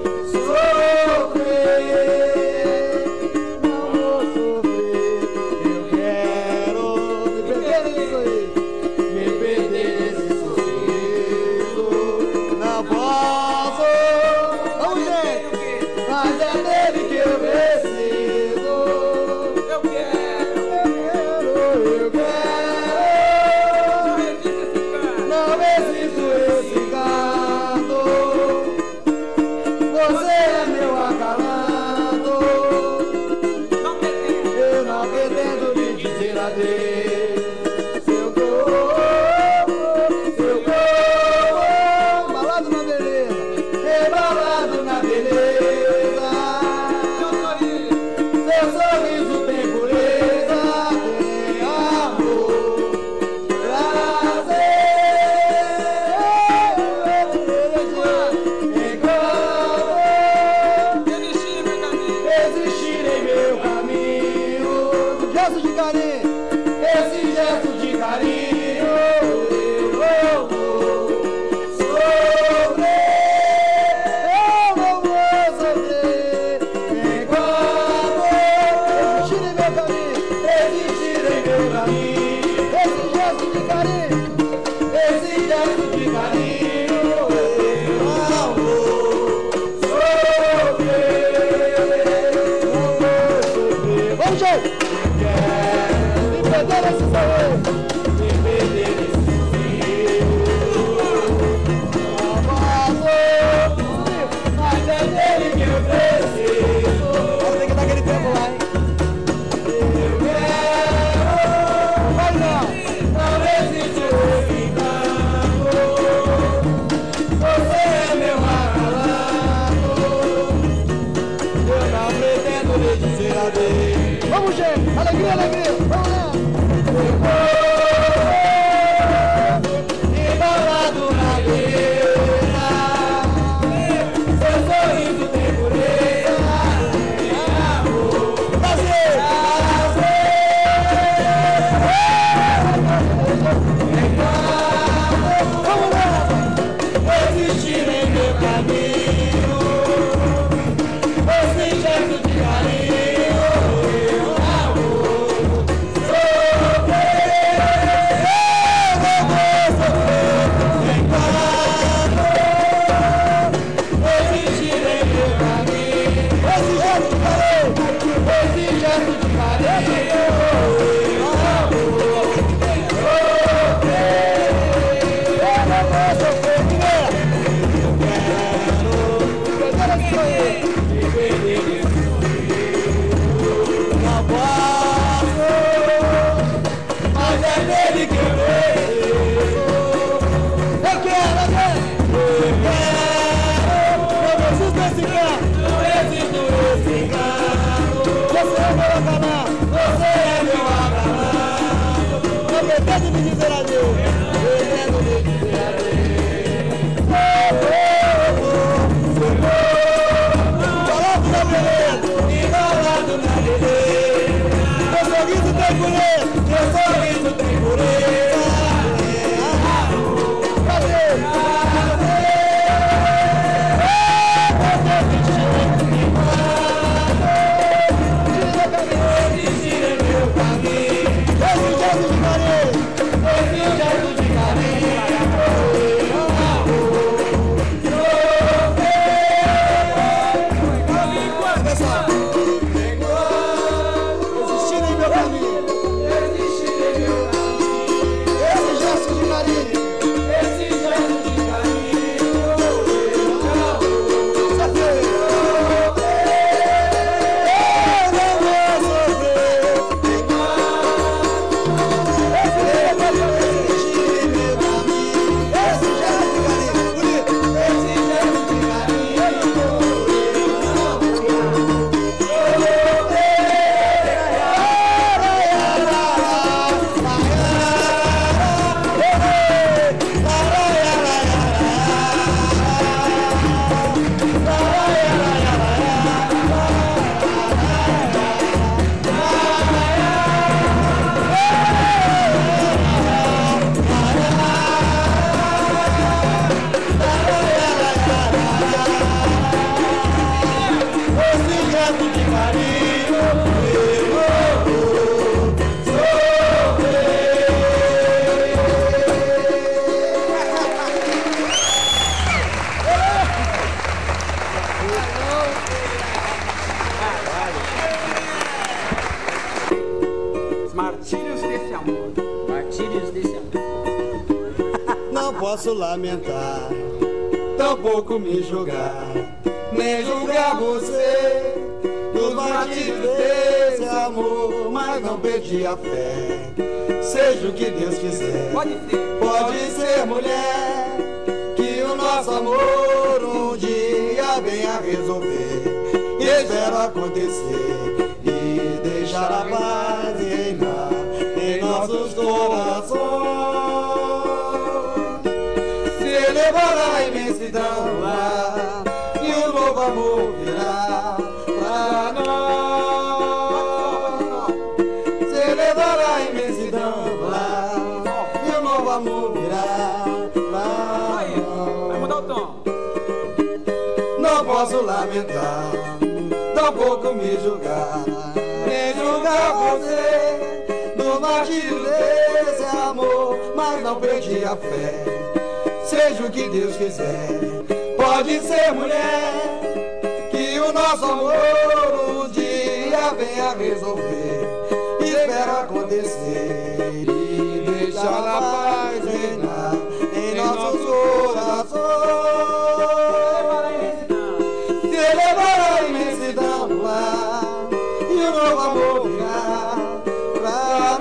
sofrer. Não vou sofrer. Eu quero me perder nisso aí, me perder nesse sorriso. Não posso, vamos gente, mas é dele que eu preciso. Eu quero, Eu quero, eu quero. Não resisto esse canto. Você é meu acalanto. não pretendo. Eu não pretendo lhe dizer adeus. Seu corpo, seu corpo embalado na beleza, embalado na beleza. Seu sorriso tem pureza, tem amor, prazer. Enquanto existir em meu caminho, gesto de carinho, esse gesto de carinho, eu não vou sofrer, eu não vou sofrer. Enquanto existir em meu caminho, existir em meu caminho, esse gesto de carinho, esse gesto de carinho, eu não vou sofrer. Vamos, gente! Me perder nesse sorriso. Me perder nesse sorriso. Não posso, mas é dele que eu preciso. Vamos ter que dar aquele tempo lá, hein? Eu quero, vai não, não resisto esse canto. Você é meu acalanto. Eu não pretendo lhe dizer adeus. Vamos, gente! Alegria, alegria! Vamos lá! Seu corpo embalado na beleza. Seu sorriso tem pureza, tem amor, prazer, prazer. Vamos lá! Existir em meu caminho esse gesto de carinho, eu amo. Você é meu agalã, você é meu agalã. Não pretende me dizer adeus, pretendo me dizer adeus. Oh, oh, oh, oh. Coloque na beleza, enrolado na beleza. Meu sorriso tem pureza, meu sorriso tem pureza. Posso lamentar, tampouco me julgar, nem julgar você dos martírios desse amor, mas não perdi a fé. Seja o que Deus quiser, Pode ser, pode ser mulher, que o nosso amor um dia venha resolver. E espero acontecer e deixar a paz reinar em nossos corações. Levará a imensidão lá e o novo amor virá pra nós. Se levará a imensidão lá e o novo amor virá pra nós. vai mudar o tom. Não posso lamentar, tampouco me julgar, nem julgar você do martírio desse amor, mas não perdi a fé. Seja o que Deus quiser, pode ser mulher, que o nosso amor um dia venha resolver. Espero acontecer e deixar a paz reinar em nossos corações. Se levar a imensidão lá e o novo amor virá pra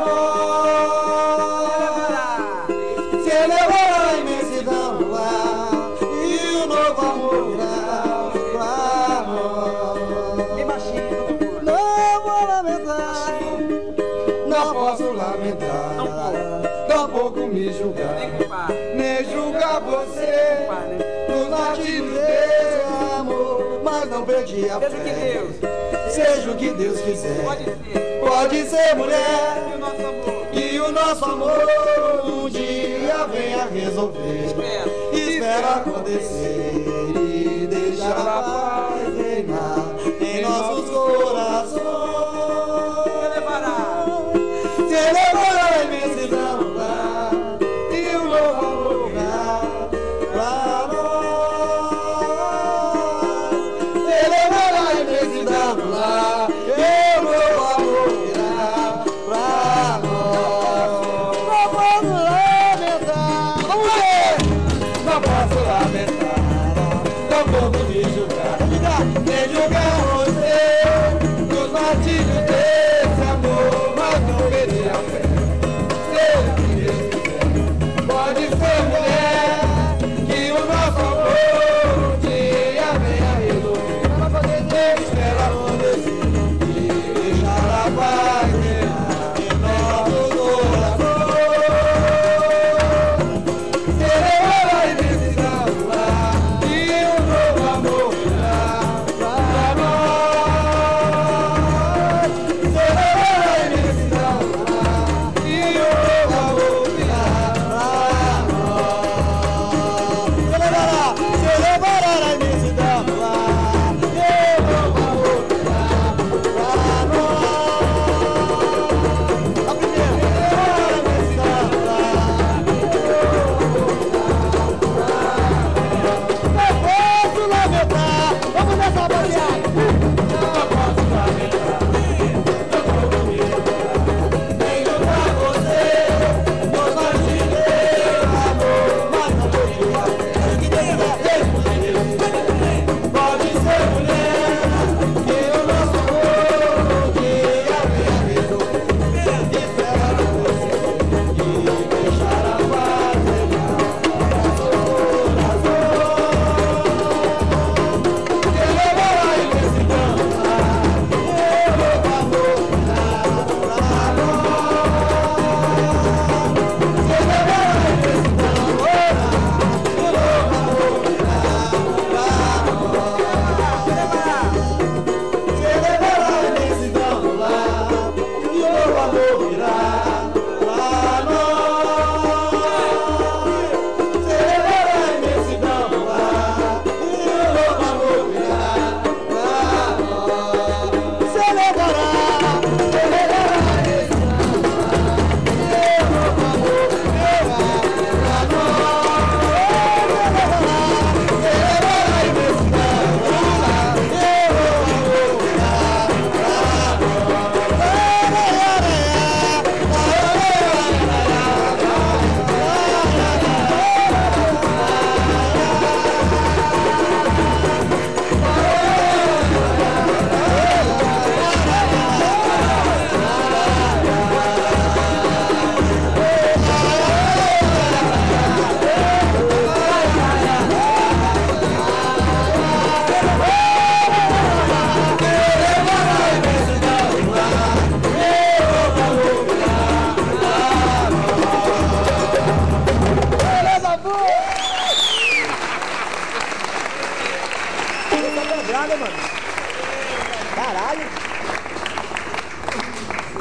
nós. Se levar a imensidão lá e o novo amor virá pra nós. Bem baixinho, Não vou lamentar, não posso lamentar, tampouco me julgar, nem culpar, nem julgar você culpar, né? nos martírios desse amor, mas não perdi a Seja o que fé. Deus, Seja o que Deus quiser, pode ser, pode ser e mulher, o nosso amor, que o nosso amor um dia venha resolver. espero, Espero acontecer e deixar a paz reinar em nossos corações. você levará, Se levará a imensidão lá e o novo amor virá pra nós. Se levará a imensidão lá e o novo amor virá pra nós. Não posso lamentar, vamos ver. Não posso lamentar, tampouco me julgar.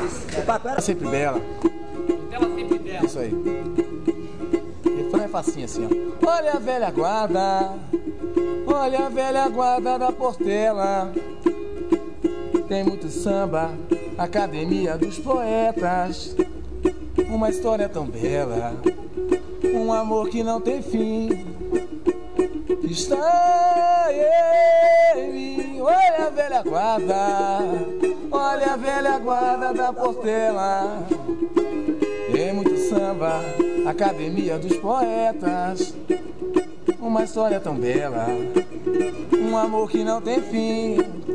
O papel era sempre bela. Ela sempre dela. Isso aí. O refrão é facinho assim, ó. Olha a velha guarda, olha a velha guarda da Portela. Tem muito samba, Academia dos Poetas. Uma história tão bela, um amor que não tem fim. Está em mim. Olha a velha guarda, olha a velha guarda da Portela. Tem muito samba, Academia dos Poetas. Uma história tão bela, um amor que não tem fim.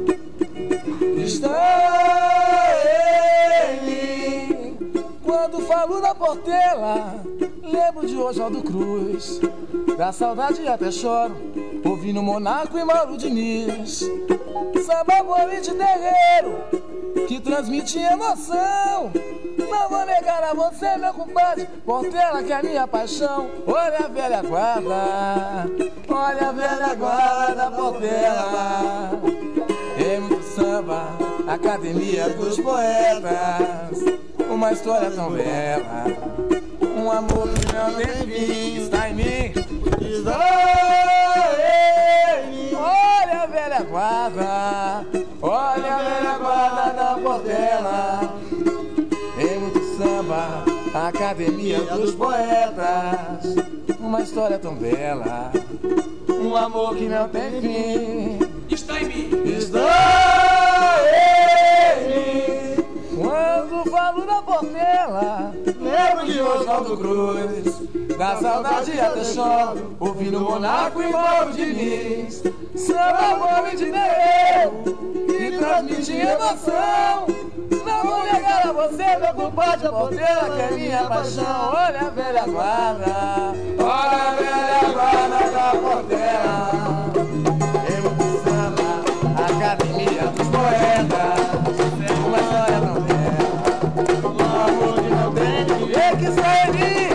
Está em mim. Quando falo da Portela, lembro de Oswaldo Cruz. Da saudade até choro, ouvindo Monaco e Mauro Diniz. Samba boi de terreiro, que transmite emoção. Não vou negar a você, meu compadre, Portela que é a minha paixão. Olha a velha guarda, olha a velha guarda da Portela. Tem muito samba, Academia dos Poetas. Uma história tão bela, um amor que não tem fim. Está em mim, está em mim. Olha a velha guarda, olha a velha guarda da Portela. Tem muito samba, Academia dos Poetas. Uma história tão bela, um amor que não tem fim. Está em mim. Está em mim. Quando falo da Portela, lembro de Oswaldo Cruz. Da saudade até choro, ouvindo Monaco e Mauro Diniz. Samba boi de terreiro, que transmite emoção. Não vou negar a você, meu compadre, a Portela que é minha paixão. Olha a velha guarda, olha a velha guarda da Portela. Tem muito samba, Academia dos Poetas. Uma história tão bela, um amor que não tem fim. E que sai de mim.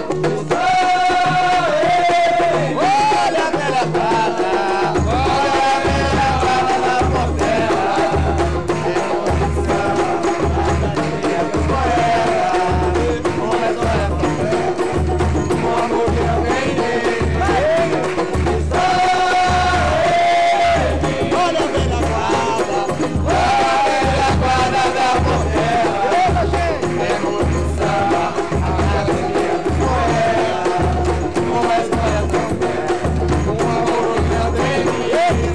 Olha a velha guarda, olha a velha guarda da Portela. Tem muito samba, Academia dos Poetas. Uma história tão bela, um amor que não tem fim. Olha a velha guarda, olha a velha guarda da Portela. Tem muito samba, Academia dos Poetas. Uma história tão bela, um amor que não tem fim.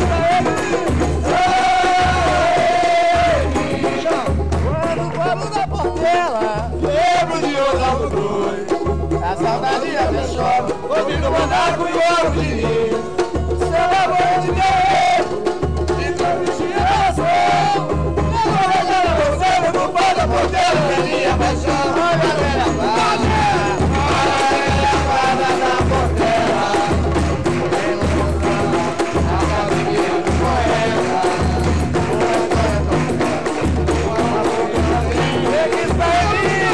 Quando falo da Portela, lembro de Oswaldo Cruz. A saudade até choro, ouvindo Monaco e Mauro Diniz. Samba boi de terreiro, que transmite emoção. Não vou negar a você, meu compadre, a Portela que é minha paixão. Olha a velha guarda, olha a velha guarda da Portela. Tem muito samba, Academia dos Poetas. Uma história tão bela, um amor que não tem fim. E que está em mim.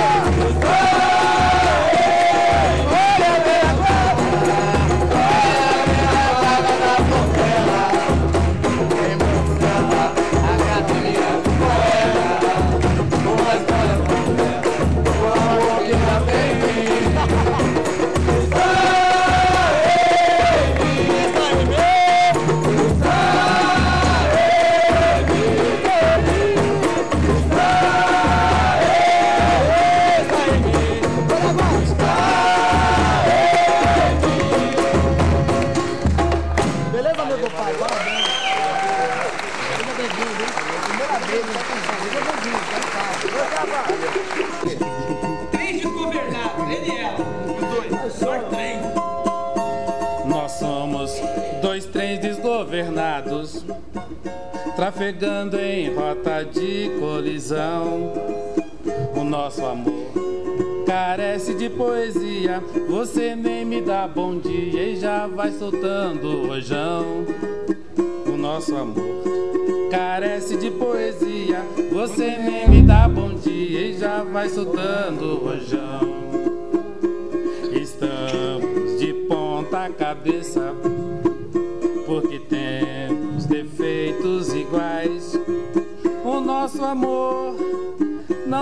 Olha a velha guarda, olha a velha guarda da Portela. Tem muito samba, Academia dos Poetas. Uma história tão bela, um amor que não tem fim. Está em mim, está em mim, está em mim, está em mim, está em mim. Beleza, meu compadre? Parabéns. Seja bem-vindo, hein? Primeira vez, né? Seja bem-vindo, tá? Três desgovernados, ele e ela. Os dois. Só trem. Nós somos dois trens desgovernados, trafegando em rota de colisão. O nosso amor carece de poesia, você nem me dá bom dia e já vai soltando o rojão. O nosso amor carece de poesia, você nem me dá bom dia e já vai soltando o rojão. Estamos de ponta cabeça, porque temos defeitos iguais. O nosso amor não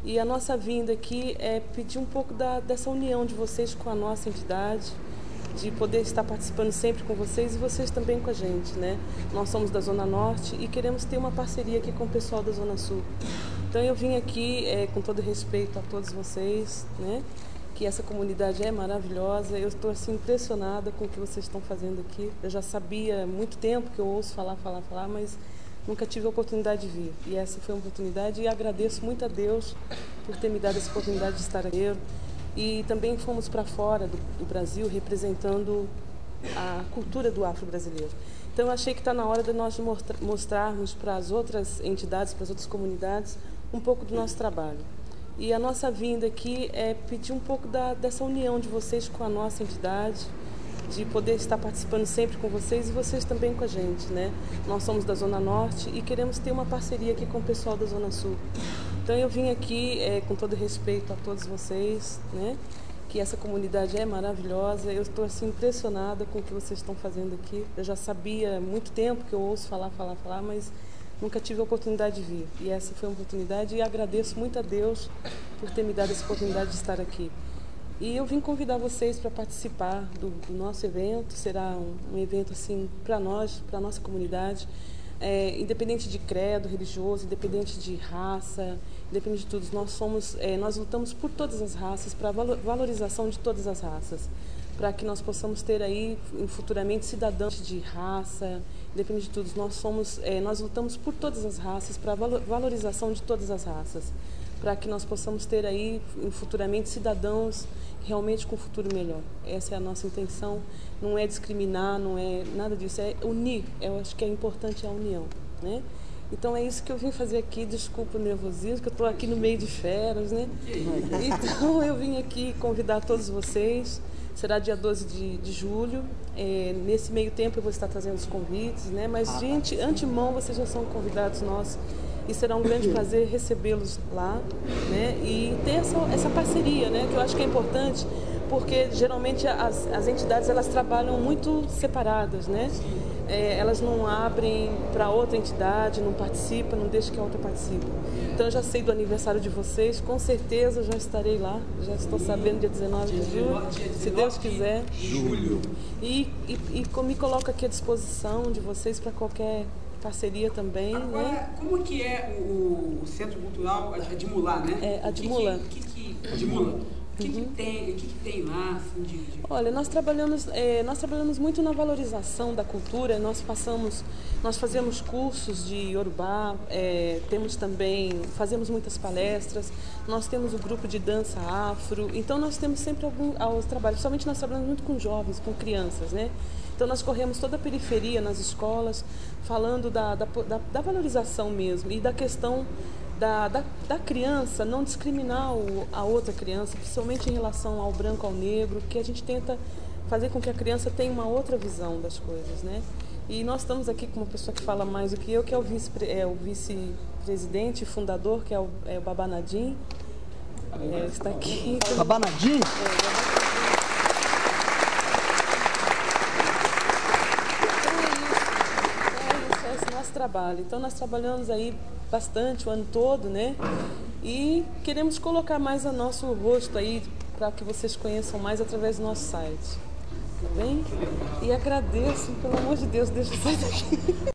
E a nossa vinda aqui é pedir um pouco da, dessa união de vocês com a nossa entidade, de poder estar participando sempre com vocês e vocês também com a gente, né? Nós somos da Zona Norte e queremos ter uma parceria aqui com o pessoal da Zona Sul. Então eu vim aqui é, com todo respeito a todos vocês, né? Que essa comunidade é maravilhosa. Eu estou assim impressionada com o que vocês estão fazendo aqui. Eu já sabia há muito tempo que eu ouço falar, falar, falar, mas nunca tive a oportunidade de vir. E essa foi uma oportunidade e agradeço muito a Deus por ter me dado essa oportunidade de estar aqui. E também fomos para fora do, do Brasil representando a cultura do afro-brasileiro. Então eu achei que está na hora de nós mostrarmos para as outras entidades, para as outras comunidades, um pouco do nosso trabalho. E a nossa vinda aqui é pedir um pouco da, dessa união de vocês com a nossa entidade, de poder estar participando sempre com vocês e vocês também com a gente, né? Nós somos da Zona Norte e queremos ter uma parceria aqui com o pessoal da Zona Sul. Então eu vim aqui é, com todo respeito a todos vocês, né? Que essa comunidade é maravilhosa. Eu estou assim impressionada com o que vocês estão fazendo aqui. Eu já sabia há muito tempo que eu ouço falar, falar, falar, mas nunca tive a oportunidade de vir. E essa foi uma oportunidade e agradeço muito a Deus por ter me dado essa oportunidade de estar aqui. E eu vim convidar vocês para participar do, do nosso evento. Será um, um evento assim para nós, para a nossa comunidade. É, independente de credo religioso, independente de raça, independente de tudo, nós somos, é, nós lutamos por todas as raças, para a valorização de todas as raças, para que nós possamos ter aí futuramente cidadãos de raça, independente de tudo, nós somos, é, nós lutamos por todas as raças, para a valorização de todas as raças, para que nós possamos ter aí futuramente cidadãos realmente com um futuro melhor. Essa é a nossa intenção, não é discriminar, não é nada disso, é unir. Eu acho que é importante a união, né? Então é isso que eu vim fazer aqui. Desculpa o nervosismo, que eu estou aqui no meio de feras, né? Então eu vim aqui convidar todos vocês. Será dia doze de, de julho. É, nesse meio tempo eu vou estar trazendo os convites, né? Mas de ante, antemão vocês já são convidados nossos. E será um grande prazer recebê-los lá, né? E ter essa, essa parceria, né? Que eu acho que é importante, porque geralmente as, as entidades elas trabalham muito separadas, né? É, elas não abrem para outra entidade, não participam, não deixam que a outra participe. Então eu já sei do aniversário de vocês, com certeza já estarei lá, já estou sabendo, dia dezenove de julho, se Deus quiser. Julho. E, e, e me coloco aqui à disposição de vocês para qualquer parceria também. Agora, né? Como que é o, o Centro Cultural Admulá, né? É, Admulá. O que que, que, Admulá. O que, que, tem, o que, que tem lá? Assim, de, de... Olha, nós trabalhamos, é, nós trabalhamos muito na valorização da cultura. Nós passamos, nós fazemos cursos de Yorubá, é, temos também, fazemos muitas palestras. Nós temos o grupo de dança afro. Então nós temos sempre algum aos trabalhos. Principalmente nós trabalhamos muito com jovens, com crianças, né? Então nós corremos toda a periferia nas escolas, falando da, da, da, da valorização mesmo e da questão Da, da, da criança, não discriminar o, a outra criança, principalmente em relação ao branco, ao negro, que a gente tenta fazer com que a criança tenha uma outra visão das coisas, né? E nós estamos aqui com uma pessoa que fala mais do que eu, que é o vice, é, o vice-presidente e fundador, que é o, é o Baba Nadim. É, está aqui. Baba Nadim? É, trabalho. Então nós trabalhamos aí bastante o ano todo, né? E queremos colocar mais o nosso rosto aí para que vocês conheçam mais através do nosso site. Tá bem? E agradeço, pelo amor de Deus, deixa eu sair daqui.